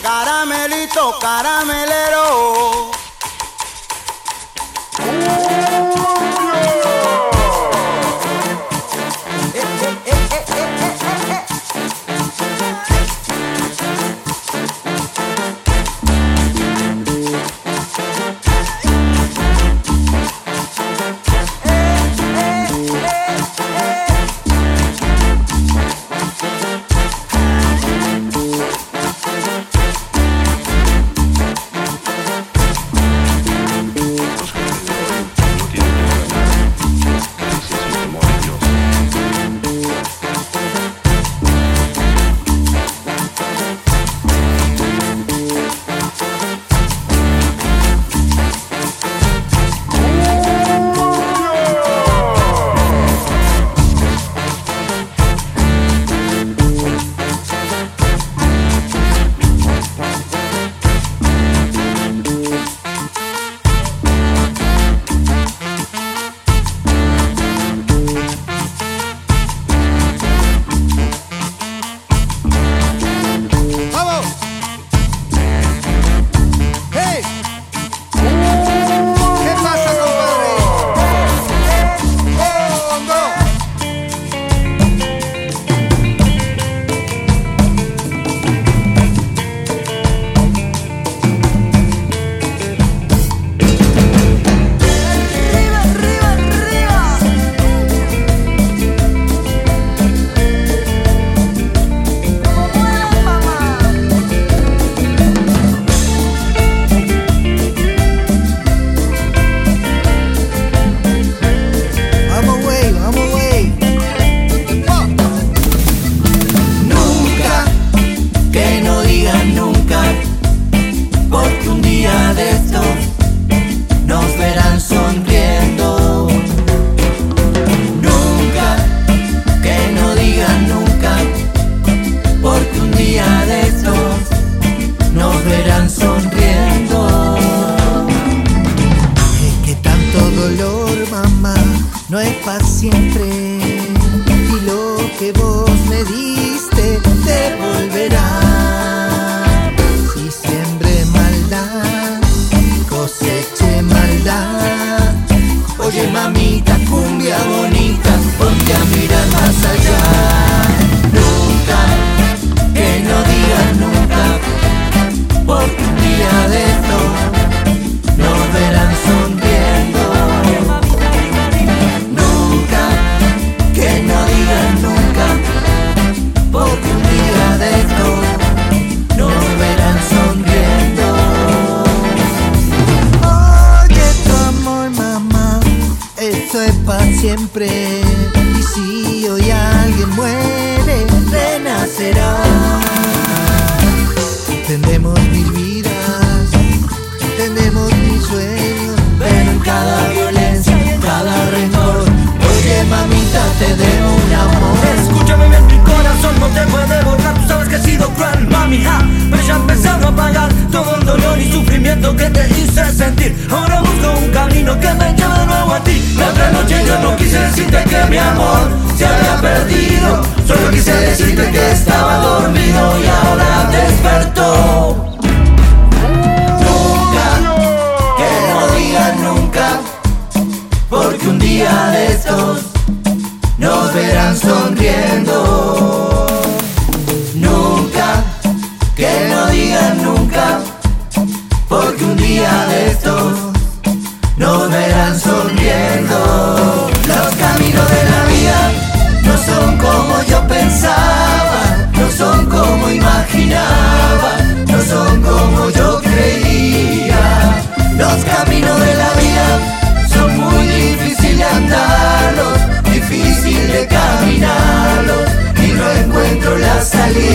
Caramelito, caramelero. No es para siempre, y lo que vos me diste te volverá. Si siembre maldad, coseche maldad. Oye mamita, cumbia bonita, ponte a mirar más allá. Nunca, que no digas nunca, porque un día de esto nos verán sonriendo. Porque un día de esto nos verán sonriendo. Oye tu amor mamá, esto es para siempre. Y si hoy alguien muere, renacerá. Tendremos mil vidas, tendremos mil sueños, pero en cada violencia, en cada rencor. Oye mamita, te debo un amor. Escúchame bien, mi corazón no te puede borrar. Tú sabes que he sido cruel, mami, pero ya empezando a pagar todo el dolor y sufrimiento que te hice sentir. Ahora busco un camino que me lleve de nuevo a ti. La otra noche yo no quise decirte que mi amor se había perdido. Solo quise decirte que estaba dormido y ahora despertó. Nunca, que no digas nunca, porque un día de estos nos verán sonriendo. Nunca, que no digan nunca, porque un día de estos nos verán sonriendo. Los caminos de la vida no son como yo pensaba, no son como imaginaba, no son como yo creía. Los caminos de la vida son muy difíciles de andarlos, difícil de caminarlos, y no encuentro la salida.